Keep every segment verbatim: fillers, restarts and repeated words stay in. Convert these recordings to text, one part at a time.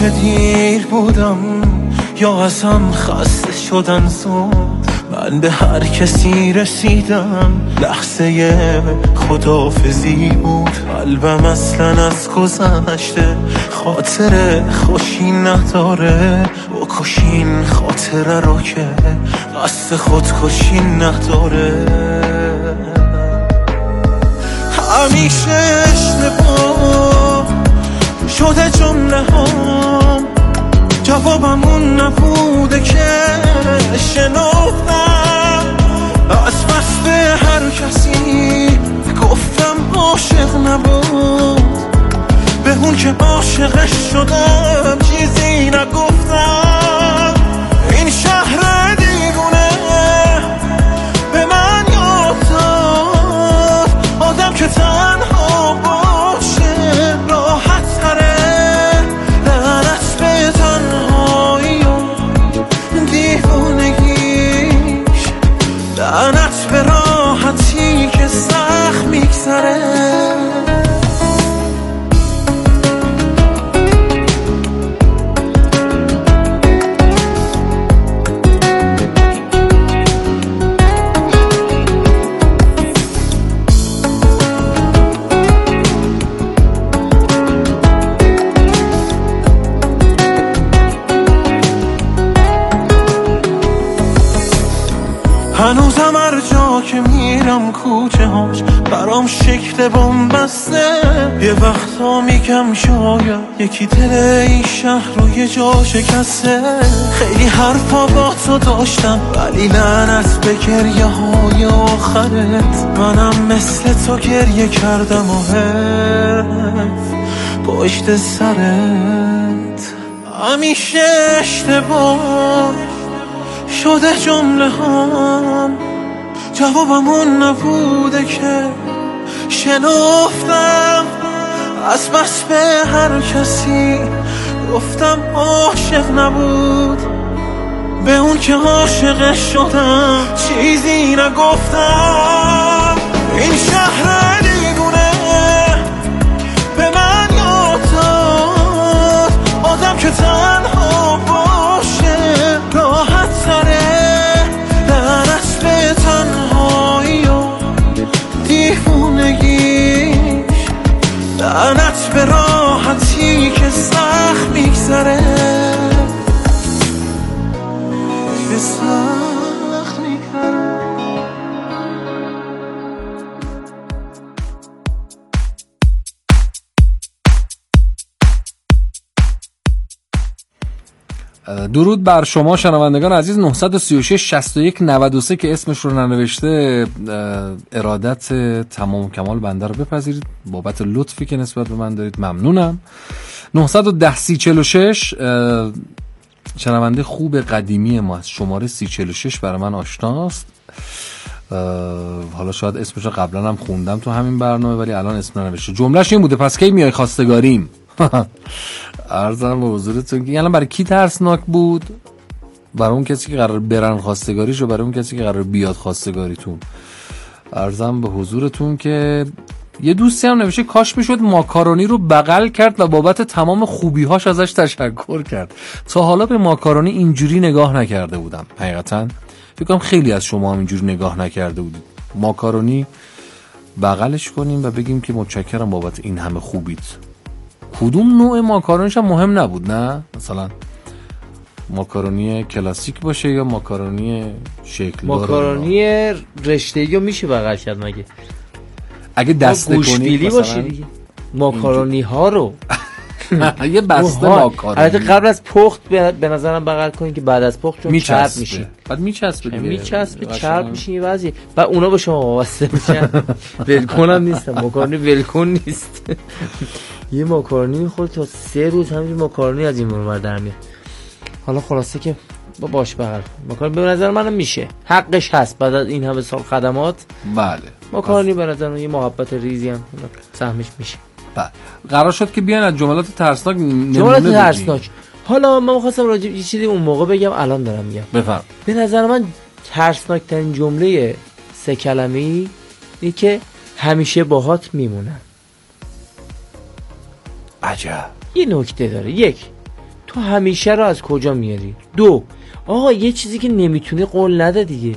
که دیر بودم یا ازم خسته شدن زود، من به هر کسی رسیدم لحظه خداحافظی بود. قلبم اصلا از گذشته خاطر خوشی نداره، بکشین خاطره رو که قصد خودکشی نداره. همیشه اشتباه شده جمله هام، جوابمون نبوده که شنفتم از بس به هر کسی گفتم عاشق نبود، به اون که عاشقش شدم چیزی نگفتم. این شهر دیوونه به من یاد داد آدم که تنها باشه راحت تره. لعنت به تنهایی و دیوونگیش، لعنت به راحتی که سخت میگذره. هنوزم هر جا که میرم کوچه هاش برام شکل بن‌بسته. یه وقتا میگم شاید یکی دل این شهر رو یه جا شکسته. خیلی حرفا با تو داشتم ولی لعنت به گریه های آخرت، منم مثل تو گریه کردم و حیف پشت سرت. همیشه اشتباه شده جمله هم، جوابمون نبوده که شنفتم از بس به هر کسی گفتم عاشق نبود، به اون که عاشقش شدم چیزی نگفتم. این شهر دیوونه به من یاد داد آدم که تنها باشه راحت تره. لعنت به تنهایی و دیوونگیش، لعنت به راحتی که سخت میگذره، که سخت میگذره. درود بر شما شنوندگان عزیز. نه سه شش شصت و یک نود و سه که اسمش رو ننوشته ارادت تمام کمال بنده رو بپذیرید بابت لطفی که نسبت به من دارید، ممنونم. نه یک صفر سی چهل و شش شنونده خوب قدیمی ما است، شماره سی چهل و شش برای من آشناست. حالا شاید اسمش رو قبلا هم خوندم تو همین برنامه ولی الان اسم ننوشته. جملهش این بوده: پس کی میای خواستگاریم؟ عرضم به حضورتون که الان برای کی ترسناک بود؟ برای اون کسی که قرار برن خواستگاریش و برای اون کسی که قرار بیاد خواستگاریتون. عرضم به حضورتون که یه دوستی هم نوشته کاش میشد ماکارونی رو بغل کرد و بابت تمام خوبی‌هاش ازش تشکر کرد. تا حالا به ماکارونی اینجوری نگاه نکرده بودم. حقیقتا فکر کنم خیلی از شما هم اینجوری نگاه نکرده بودید. ماکارونی بغلش کنیم و بگیم که متشکرم بابت این همه خوبیت. کدوم نوع ماکارونیش هم مهم نبود، نه؟ مثلا ماکارونی کلاسیک باشه یا ماکارونی شکل داره. ماکارونی رشته‌ای رو میشه بغل کرد مگه؟ اگه دسته کنی باشه دیگه. ماکارونی ها رو یه بسته ماکارونی. البته قبل از پخت به نظرم بغل کنین که بعد از پخت چون چرب میشه. بعد میچسبه دیگه. میچسبه چرب میشه یه وضعی. بعد اونا به شما وابسته میشن. ولکن هم نیست. ماکارونی ولکن نیست. یه ماکارونی میخوره تا سه روز همین ماکارونی از این ور در میاد. حالا خلاصه که با باش بغل ماکارونی به نظر منم میشه. حقش هست بعد از این همه سال خدمات. بله. ماکارونی به نظر من یه محبت ریزی هم سهمش میشه. بله. قرار شد که بیان از جملات ترسناک جملات ترسناک. حالا من می‌خواستم راجع به چیزی اون موقع بگم الان دارم میگم. بفرم. به نظر من ترسناک ترین جمله سه کلمه‌ای اینه که همیشه باهات میمونم. عجب. یه نکته داره. یک، تو همیشه رو از کجا میاری؟ دو، آقا یه چیزی که نمیتونی قول نده دیگه.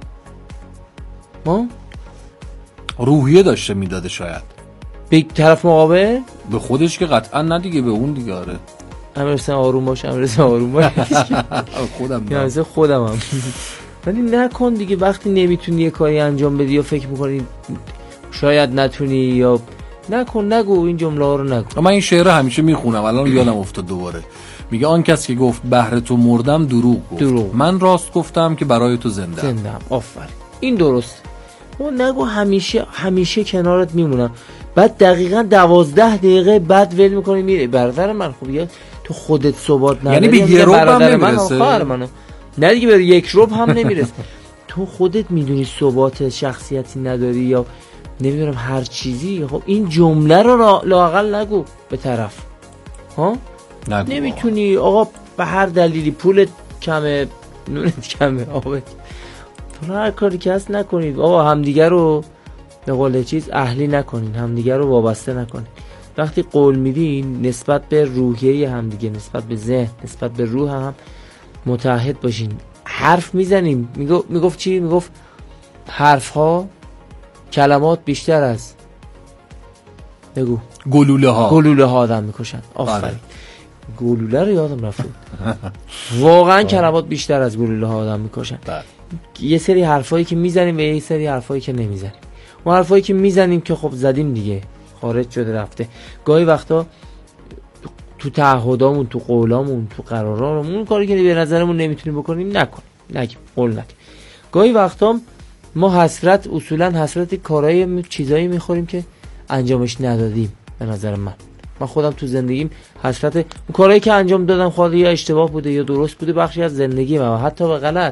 ما روحیه داشته میداده شاید به طرف مقابل، به خودش که قطعا نه دیگه، به اون دیگه. آره امیرحسین آروم باش، امیرحسین آروم باش. خودم یا خودم هم. ولی نکن دیگه. وقتی نمیتونی یه کاری انجام بدی یا فکر میکنی شاید نتونی یا نکن، نگو این جمله ها رو نگو. من این شعر همیشه میخونم، الان یادم افتاد دوباره. میگه آن کس که گفت بهر تو مردم دروغ گفت، دروغ. من راست گفتم که برای تو زنده زنده ام. آفرین، این درست. و نگو همیشه همیشه کنارت میمونم، بعد دقیقاً دوازده دقیقه بعد ول میکنی میره. برادر من خوب یا تو خودت ثبات نداری، یعنی به یه روب هم نمیرسه. من منو نه دیگه، به یک روب هم نمیرسه. تو خودت میدونی ثبات شخصیتی نداری یا نمیدونم هر چیزی. خب این جمله رو لااقل نگو به طرف. ها نگو. نمیتونی آقا به هر دلیلی، پولت کمه، نونت کمه، آبت، تو هر کاری که هست نکنید آقا. همدیگه رو به قول چیز اهلی نکنین، همدیگه رو وابسته نکنین. وقتی قول میدین نسبت به روحیه همدیگه، نسبت به ذهن، نسبت به روح هم متعهد باشین. حرف میزنیم، میگو میگفت چی؟ میگفت حرف ها کلمات بیشتر از بگو گلوله ها گلوله ها آدم میکشن. آفرین، گلوله رو یادم رفت. واقعا کلمات بیشتر از گلوله ها آدم میکشن. یه سری حرفایی که میزنیم و یه سری حرفایی که نمیزنیم. اون حرفایی که میزنیم که خب زدیم دیگه، خارج شده رفته. گاهی وقتا تو تعهدامون، تو قولامون، تو قرارامون، اون کاری که به نظرمون نمیتونیم بکنیم نکن، نگیم، قول ندیم. گاهی وقتا ما حسرت، اصولا حسرت کارهای چیزایی میخوریم که انجامش ندادیم. به نظر من من خودم تو زندگیم حسرت اون کارهایی که انجام دادم، خود یا اشتباه بوده یا درست بوده، بخشی از زندگی من، حتی به غلط.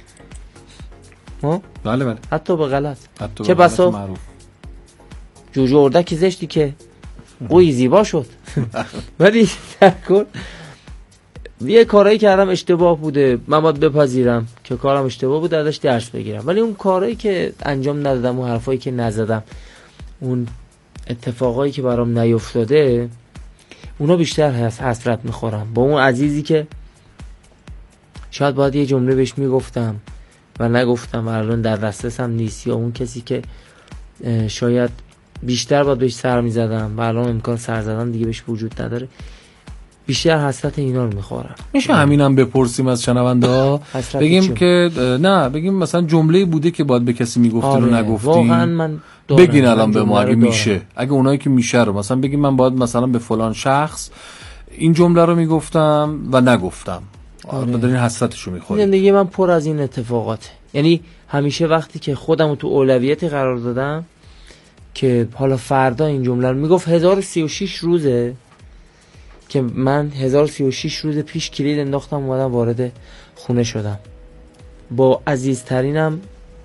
ها بله بله، حتی به غلط. حتی چه بسا جوجه اردک زشتی که قوی زیبا شد. ولی در کل یه کارهایی کردم اشتباه بوده، من باید بپذیرم که کارم اشتباه بوده، ازش درس بگیرم. ولی اون کارهایی که انجام ندادم، اون حرفایی که نزدم، اون اتفاقایی که برام نیفتاده، اونا بیشتر حسرت میخورم. با اون عزیزی که شاید باید یه جمله بهش میگفتم و نگفتم و الان در دسترسم نیست، یا اون کسی که شاید بیشتر باید بهش سر میزدم و الان امکان سر زدن دیگه بهش وجود نداره، بیشتر حسرت اینا رو میخورم. میشه همینم بپرسیم از شنونده ها، بگیم که نه، بگیم مثلا جمله بوده که باید به کسی میگفتین آره، و نگفتین. واقعا من بگین الان به ما اگه میشه، اگه اونایی که میشه رو مثلا بگیم من باید مثلا به فلان شخص این جمله رو میگفتم و نگفتم. آره. دارین حسرتشو میخورید. زندگی من پر از این اتفاقاته. یعنی همیشه وقتی که خودمو تو اولویتی قرار دادم که حالا فردا این جمله رو میگفت، هزار و سی و شش روزه که من هزار و سی و شش روز پیش کلید انداختم اومدم وارد خونه شدم. با عزیزترینم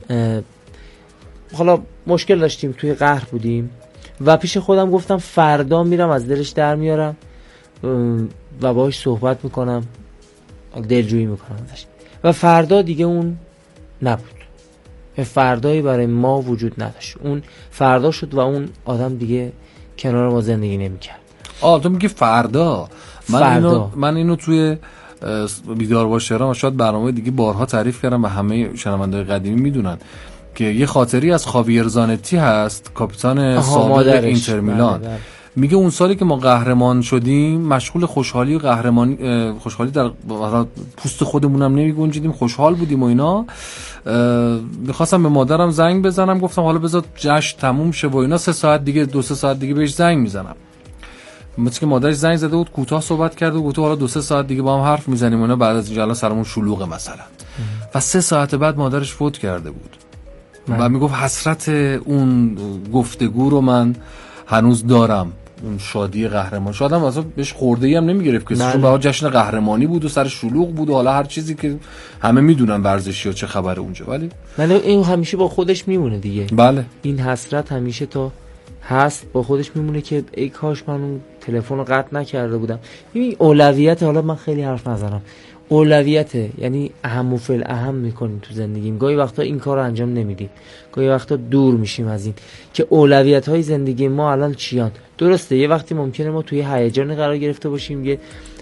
حالا مشکل داشتیم، توی قهر بودیم و پیش خودم گفتم فردا میرم از دلش در میارم و باهاش صحبت میکنم، دلجویی میکنم ازش. و فردا دیگه اون نبود، فردایی برای ما وجود نداشت. اون فردا شد و اون آدم دیگه کنار ما زندگی نمیکرد. آه تو میگی فردا. من فردا. اینو من اینو توی بیدار باش شهرام شاید برنامه دیگه بارها تعریف کردم و همه شنونده‌های قدیمی میدونن که یه خاطری از خاویر زانتی هست، کاپیتان سابق اینتر میلان. بله بله. میگه اون سالی که ما قهرمان شدیم مشغول خوشحالی و قهرمانی، خوشحالی در پوست خودمون هم نمی گنجیدیم، خوشحال بودیم و اینا. میخواستم به مادرم زنگ بزنم، گفتم حالا بذار جشن تموم شه و اینا، سه ساعت دیگه دو سه ساعت دیگه بهش زنگ میزنم. مثل که مادرش زنگ زده بود، کوتاه صحبت کرده و گفت حالا دو سه ساعت دیگه با هم حرف میزنیم و اینا، بعد از اینجا الان سرمون شلوغه مثلا. و سه ساعت بعد مادرش فوت کرده بود و میگفت حسرت اون گفتگو رو من هنوز دارم. اون شادی قهرمان، شاید هم اصلا بهش خورده‌ای هم نمیگرفت که چون برای جشن قهرمانی بود و سر شلوغ بود و حالا هر چیزی که همه میدونن ورزشی‌ها چه خبره اونجا، ولی ولی این همیشه با خودش میمونه دیگه. بله این حسرت همیشه تا هست با خودش میمونه که ای کاش من اون تلفن رو قطع نکرده بودم. این اولویت، حالا من خیلی حرف نزنم، اولویته، یعنی اهم و فل اهم میکنیم تو زندگیم. گاهی وقتا این کار رو انجام نمیدیم، گاهی وقتا دور میشیم از این که اولویت های زندگی ما الان چیان. درسته یه وقتی ممکنه ما توی هیجان قرار گرفته باشیم، یه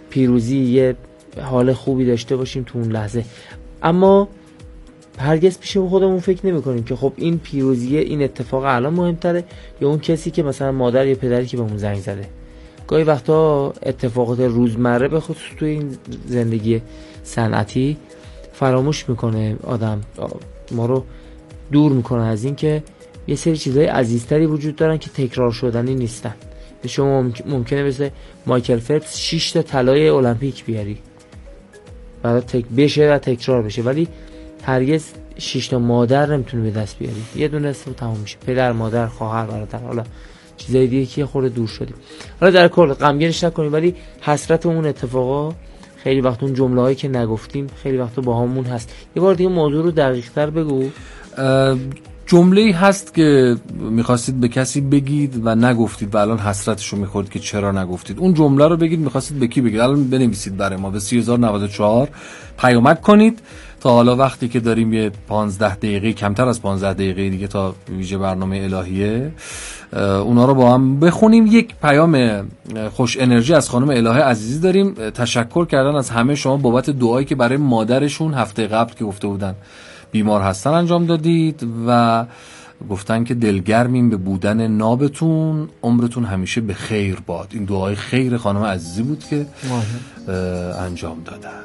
پیروزی، یه حال خوبی داشته باشیم تو اون لحظه. اما هرگز پیش خودمون فکر نمی کنیم که خب این پیروزیه، این اتفاق الان مهمتره یا اون کسی که مثلا مادر یا پدری که بهمون زنگ زده. گاهی وقتا اتفاقات روزمره به خصوص تو این زندگی صنعتی فراموش میکنه آدم، ما رو دور میکنه از این که یه سری چیزای عزیزتری وجود دارن که تکرار شدنی نیستن. شما ممکنه مثل مایکل فلپس شش تا طلای المپیک بیاری بعد تک بشه و تکرار بشه، ولی هرگز شش تا مادر نمیتونه به دست بیاری. یه دونه است و تموم میشه، پدر، مادر، خواهر، برادر، حالا چیزای دیگه که خورده دور شدیم. حالا در کل غمگینش نکنیم، ولی حسرت اون اتفاقا خیلی وقت، اون جمله‌هایی که نگفتیم خیلی وقتا با همون هست. یه بار دیگه موضوع رو دقیق‌تر بگو. جمله‌ای هست که می‌خواستید به کسی بگید و نگفتید و الان حسرتش رو می‌خورید که چرا نگفتید. اون جمله رو بگید، می‌خواستید به کی بگید؟ الان بنویسید برای ما، به سی هزار و نود و چهار پیامک کنید تا حالا وقتی که داریم یه پانزده دقیقه، کمتر از پانزده دقیقه دیگه تا ویژه برنامه الهیه، اونا رو با هم بخونیم. یک پیام خوش انرژی از خانم الهه عزیزی داریم. تشکر کردن از همه شما بابت دعایی که برای مادرشون هفته قبل که گفته بودن بیمار هستن انجام دادید و گفتن که دلگرمیم به بودن نابتون، عمرتون همیشه به خیر باد. این دعای خیر خانم عزیزی بود که انجام دادن.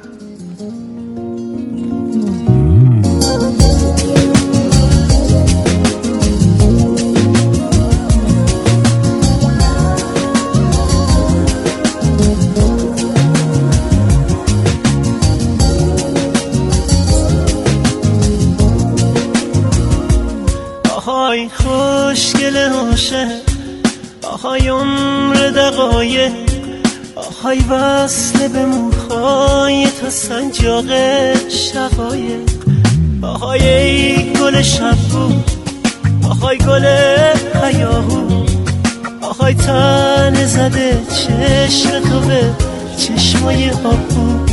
آهای خوشگل عاشق، آهای عمر دقایق، آهای وصل به موهای تا سنجاق شقایق، آهای ای گل شبگو، آهای گل هیاهو، آهای تن زده چشم تو به چشمای آبو.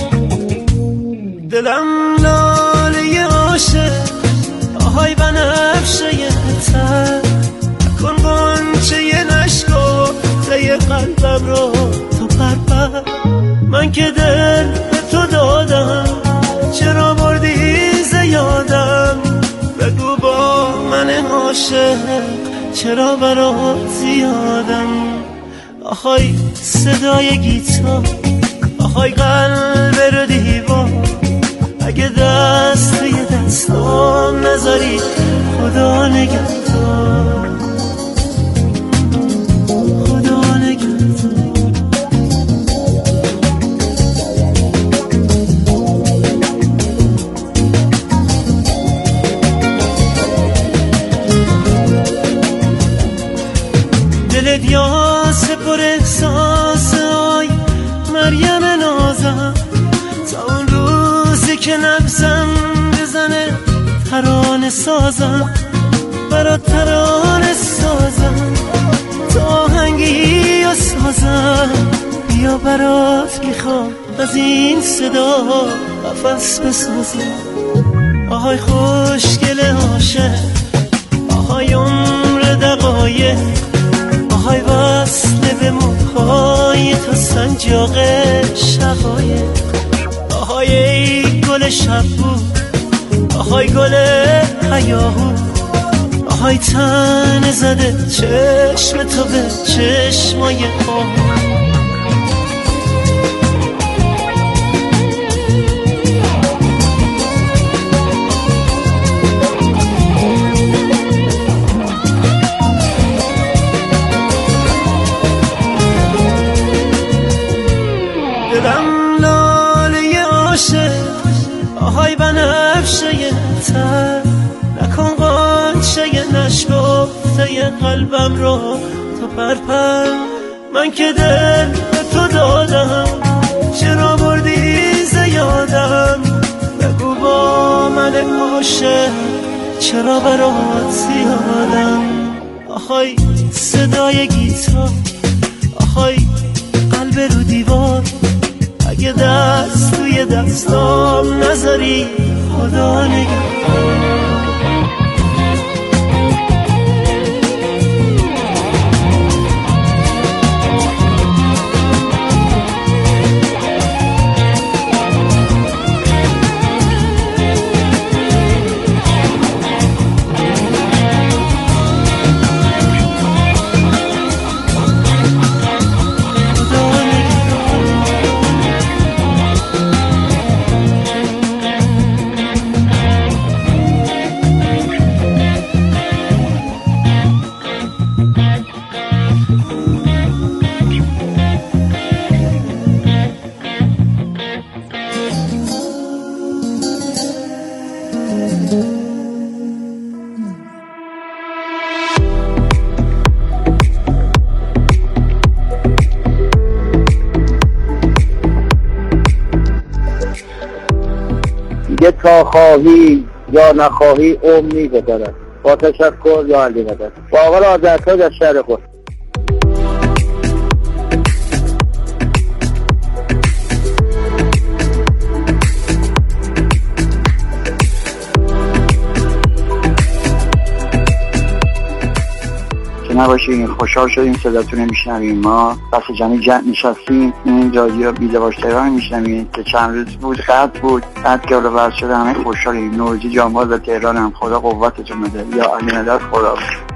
دلم لاله عاشق، آهای بنفشه یه تر، کن غنچه یه نشکفته قلبم رو تو پرپر. من که دل به تو دادم، چرا بردی زیادم؟ بگو با من عاشق چرا برات زیادم؟ آهای صدای گیتار، آهای قلب رو دیوار، اگه دست توی دستام نذاری خدا نگهدار، خدا نگهدار. دلت یاس پر احساس، آی مریم نازم، تا اون روزی که نفسم بزنه ترانه سازم، برات ترانه سازم، تا آهنگی و سازم. بیا برات میخوام از این صدا قفس بسازم. آهای خوشگل عاشق، آهای عمر دقایق، آهای وصل به موهای تا سنجاق شقایق، آهای ای گل شبگو، آهای گل هیاهو، آهای تن زده چشم تو به چشمای آهو. دلم لاله عاشق، آهای بنفشه یه تر، نکن غنچه یه نشکفته یه قلبم رو تو پرپر. من که دل به تو دادم، چرا بردی زیادم؟ بگو با من عاشق چرا برات زیادم؟ آهای صدای گیتار، آهای قلب رو دیوار، اگه دست توی دستام نذاری خدا نگهدار. میگه تا خواهی یا نخواهی عمر می‌گذرد. با تشکر یا علی مدد. با آقا آذرخواهی از شهر خود. نباشیم، خوشحال شدیم صداتون رو میشنویم. ما بس جمعی جمع نشستیم این رادیو بی‌دواش تهران میشنویم که چند روز بود قطع بود، بعد که حالا وصل شده همه خوشحالیم. نوروزی جانباز و تهران هم خدا قوتتون بده. یا علی مدد. خدا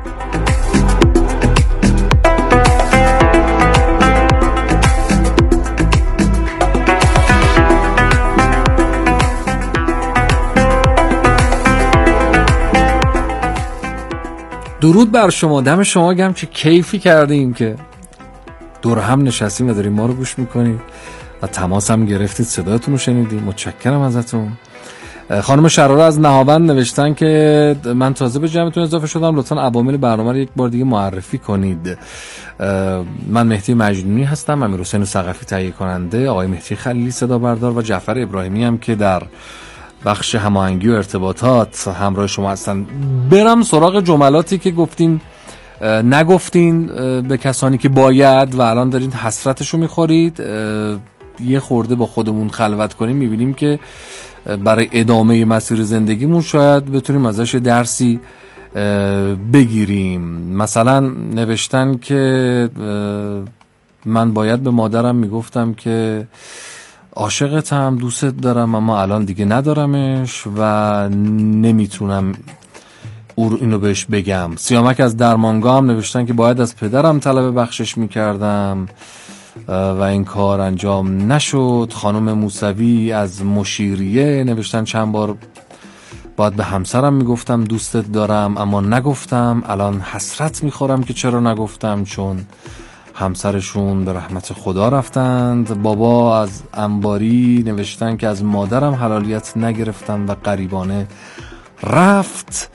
درود بر شما، دم شما گرم. چه کیفی کردیم که دور هم نشستیم و داریم ما رو گوش میکنید و تماس هم گرفتید، صداتون رو شنیدیم. متشکرم ازتون. خانم شراره از نهاوند نوشتن که من تازه به جمعتون اضافه شدم، لطفاً عوامل برنامه رو یک بار دیگه معرفی کنید. من مهدی مجنونی هستم، امیرحسین ثقفی تهیه کننده، آقای مهدی خلیلی صدا بردار و جعفر ابراهیمی هم که در بخش هماهنگی و ارتباطات همراه شما هستن. برم سراغ جملاتی که گفتین نگفتین به کسانی که باید و الان دارین حسرتشو میخورید. یه خورده با خودمون خلوت کنیم میبینیم که برای ادامه مسیر زندگیمون شاید بتونیم ازش درسی بگیریم. مثلا نوشتن که من باید به مادرم میگفتم که عاشقتم، دوستت دارم، اما الان دیگه ندارمش و نمیتونم اینو بهش بگم. سیامک از درمانگاه هم نوشتن که باید از پدرم طلب بخشش میکردم و این کار انجام نشد. خانم موسوی از مشیریه نوشتن چند بار باید به همسرم میگفتم دوستت دارم اما نگفتم، الان حسرت میخورم که چرا نگفتم چون همسرشون به رحمت خدا رفتند. بابا از انباری نوشتن که از مادرم حلالیت نگرفتم و قریبانه رفت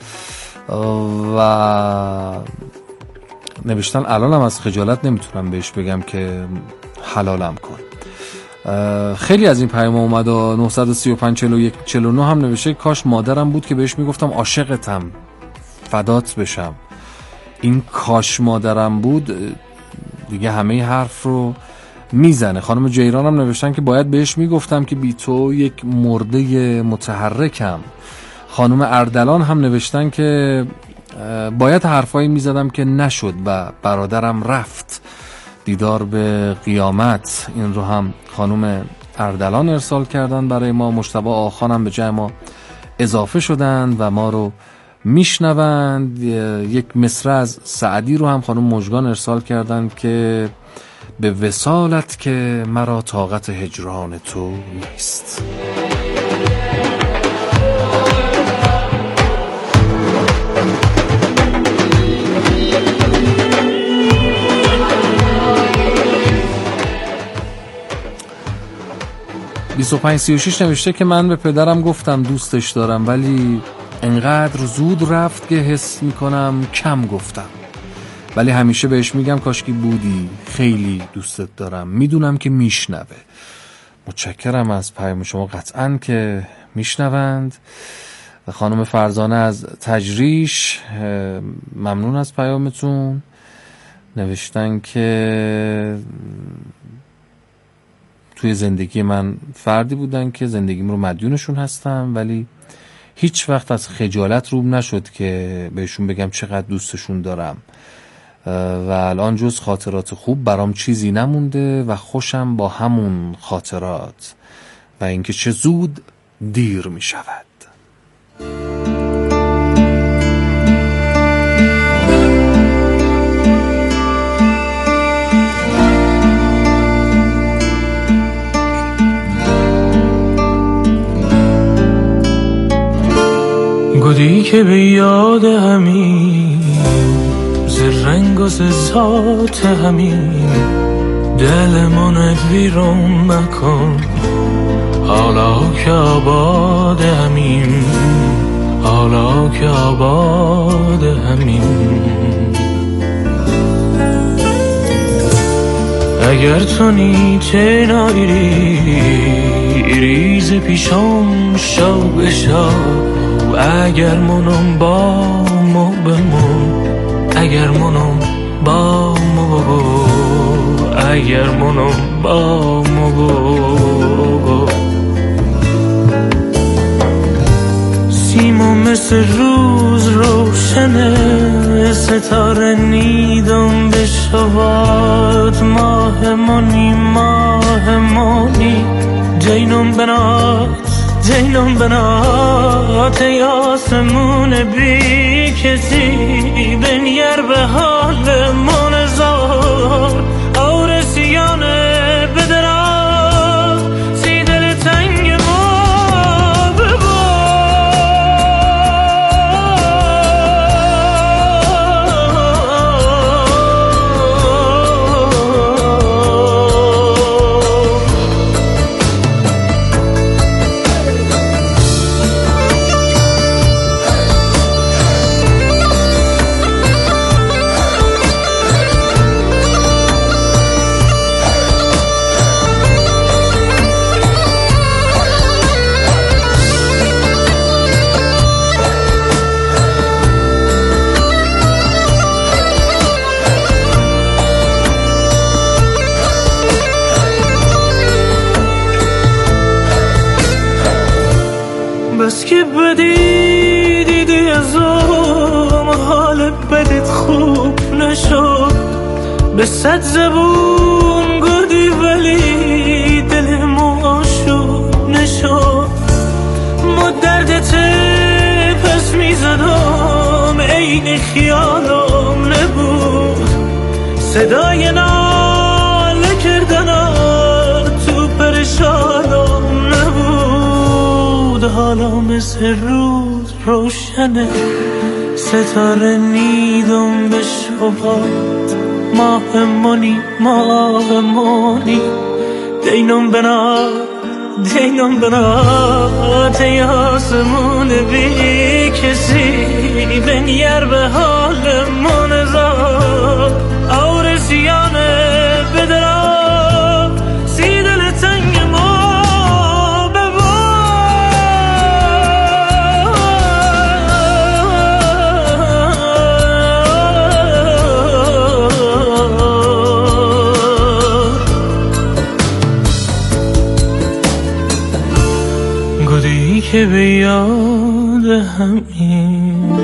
و نوشتن الانم از خجالت نمیتونم بهش بگم که حلالم کن. خیلی از این پیام اومد و نه سه پنج چهل و یک چهل و نه هم نوشته کاش مادرم بود که بهش میگفتم عاشقتم، فدات بشم. این کاش مادرم بود دیگه همه حرف رو میزنه. خانم جیران هم نوشتن که باید بهش میگفتم که بی تو یک مرده متحرکم. خانم اردلان هم نوشتن که باید حرفایی میزدم که نشد و برادرم رفت، دیدار به قیامت. این رو هم خانم اردلان ارسال کردن برای ما. مجتبی آخان هم به جای ما اضافه شدن و ما رو میشنوند. یک مصرع از سعدی رو هم خانم مژگان ارسال کردن که به وصالت که مرا طاقت هجران تو نیست. بیست و پنج سی و شش نوشته که من به پدرم گفتم دوستش دارم ولی انقدر زود رفت که حس میکنم کم گفتم، ولی همیشه بهش میگم کاشکی بودی، خیلی دوستت دارم، میدونم که میشنوه. متشکرم از پیام شما، قطعاً که میشنوند. و خانم فرزانه از تجریش ممنون از پیامتون. نوشتن که توی زندگی من فردی بودن که زندگیم رو مدیونشون هستم ولی هیچ وقت از خجالت روم نشد که بهشون بگم چقدر دوستشون دارم و الان جز خاطرات خوب برام چیزی نمونده و خوشم با همون خاطرات و اینکه چه زود دیر می شود. گودی که به یاد همین ز رنگ و ز ذات همین دلمون بیرون مکن، حالا که آباد همین، حالا که آباد همین. اگر تو نیچه نایری میریز پیشم شب به شب. اگر منم با ما بمون، اگر منم با ما بگو، اگر منم با ما بگو. سیما مثل روز روشنه، ستاره نیدم به شبات. ماه منی ماه منی جینم بنات، جینم بنات. ای آسمون بی کسی بنیر به حال من زار. آورسیانه بدرا سی دل تنگ ما ببار. بس که بدی دیدی ازم، حال بدت خوب نشد. به صد زبون گردی ولی دلم آشوب نشد. ما دردت پس میزدم عین خیالم نبود. صدای ناله کردنت تو پرشانم نبود. حالا مثل روز روشنه، ستاره نیدم به شبات. ماه منی ماه منی دینم بنات، دینم بنات. ای آسمون بی کسی بنیر به حال من زار. آورسیانه بدرا سی دل تنگ ما که به یاد همین.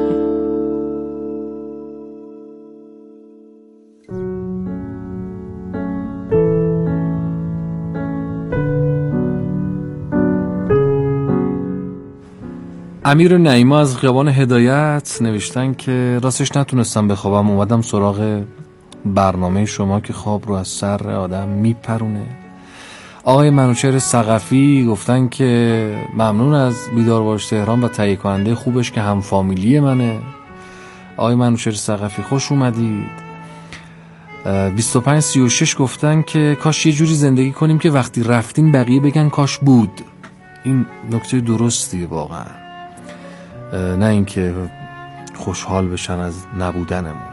امیر نعیما از خیابان هدایت نوشتن که راستش نتونستم بخوابم، اومدم سراغ برنامه شما که خواب رو از سر آدم میپرونه. آقای منوچهر ثقفی گفتن که ممنون از بیدار باش تهران و تهیه کننده خوبش که هم فامیلی منه. آقای منوچهر ثقفی خوش اومدید. بیست و پنج سی و شش گفتن که کاش یه جوری زندگی کنیم که وقتی رفتیم بقیه بگن کاش بود. این نکته درستیه واقعا، نه اینکه خوشحال بشن از نبودنمون.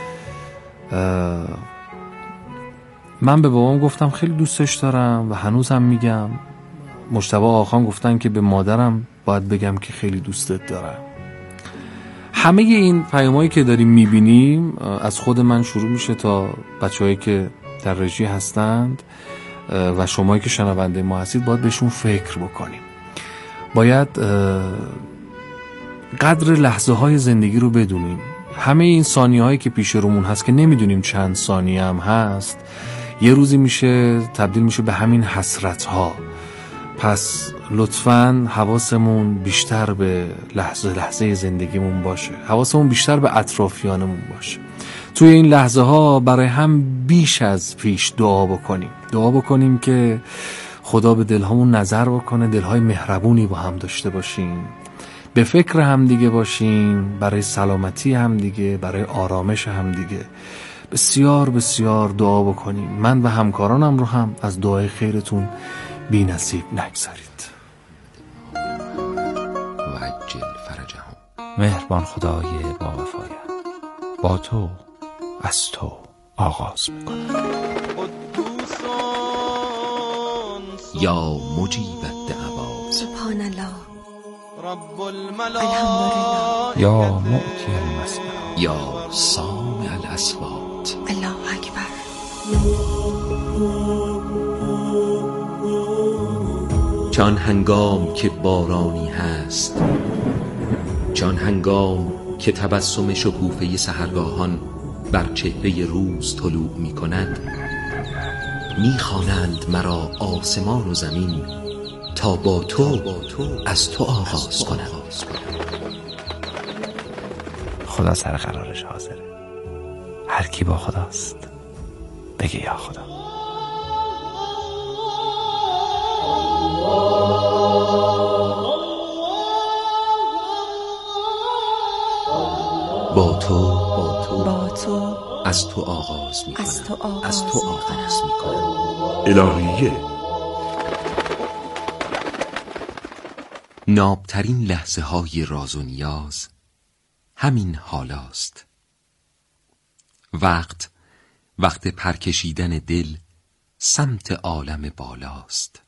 من به بابام گفتم خیلی دوستش دارم و هنوز هم میگم. مجتبی آخان گفتن که به مادرم باید بگم که خیلی دوستت دارم. همه این پیامایی که داریم میبینیم از خود من شروع میشه تا بچه‌هایی که در رژی هستند و شمایی که شنونده ما هستید باید بهشون فکر بکنیم. باید قدر لحظه های زندگی رو بدونیم. همه این ثانیه هایی که پیش رومون هست که نمیدونیم چند ثانیه هم هست، یه روزی میشه تبدیل میشه به همین حسرت ها. پس لطفاً حواسمون بیشتر به لحظه لحظه زندگیمون باشه، حواسمون بیشتر به اطرافیانمون باشه. توی این لحظه ها برای هم بیش از پیش دعا بکنیم دعا بکنیم که خدا به دلهامون نظر بکنه، دلهای مهربونی با هم داشته باشیم، به فکر هم دیگه باشیم، برای سلامتی هم دیگه، برای آرامش هم دیگه بسیار بسیار دعا بکنیم. من و همکارانم رو هم از دعای خیرتون بی نصیب نگذارید. وعجل فرجهم. مهربان خدای با وفایم با تو از تو آغاز میکنم. یا مجیب الدعوات سبحان الله رب الحمدلله یا معطی المسئلات یا سامع الاصوات الله اکبر. چون هنگام که بارانی هست، چون هنگام که تبسم شکوفه سحرگاهان بر چهره روز طلوع می کند، می خوانند مرا آسمان و زمین تا با تو از تو آغاز کنم. خدا سر قرارش حاضره. هر کی با خداست بگه یا خدا. با تو با تو با تو از تو آغاز می کنم. از تو آغاز, از تو آغاز می کنم. الهیه. نابترین لحظه های راز و نیاز همین حالاست. وقت وقت پرکشیدن دل سمت عالم بالاست.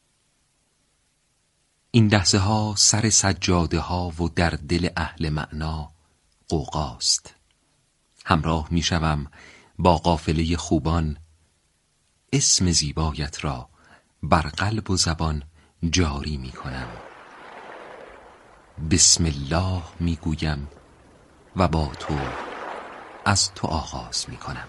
این لحظه ها سر سجاده ها و در دل اهل معنا غوغاست. همراه می شوم با قافله خوبان، اسم زیبایت را بر قلب و زبان جاری می کنم. بسم الله می گویم و با تو از تو آغاز می کنم.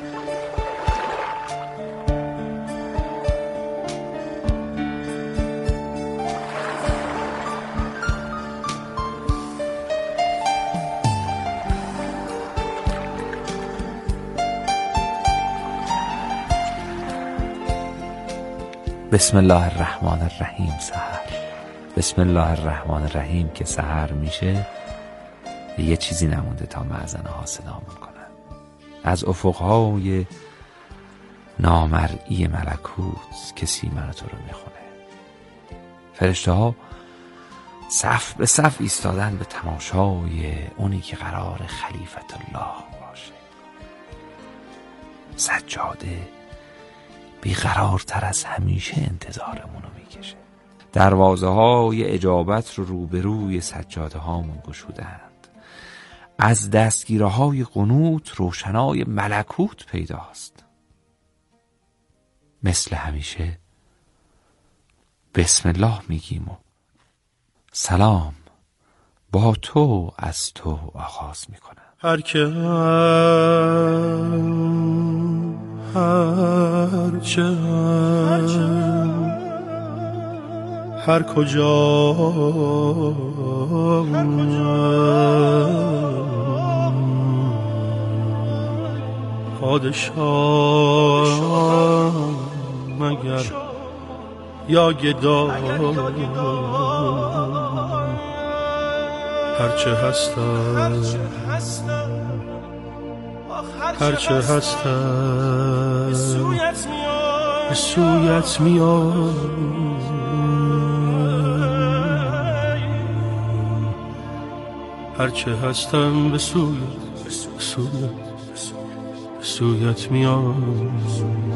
بسم الله الرحمن الرحیم. سحر. بسم الله الرحمن الرحیم که سحر میشه یه چیزی نمونده تا مأذنه ها صدا میکنن. از افقهای نامرئی ملکوت کسی من تو رو میخونه. فرشته ها صف به صف ایستادن به تماشای اونی که قرار خلیفت الله باشه. سجاده بیقرارتر از همیشه انتظارمونو میکشه. دروازه های اجابت رو روبروی سجاده هامون گشودند. از دستگیره های قنوت روشنای ملکوت پیداست. مثل همیشه بسم الله میگیم و سلام با تو از تو آغاز میکنم. هر که هر چه هر کجا پادشاه مگر یا گدا، هرچه هستم هرچه هستم به سویت میام. هرچه هستم به سویت به سویت به سویت میام.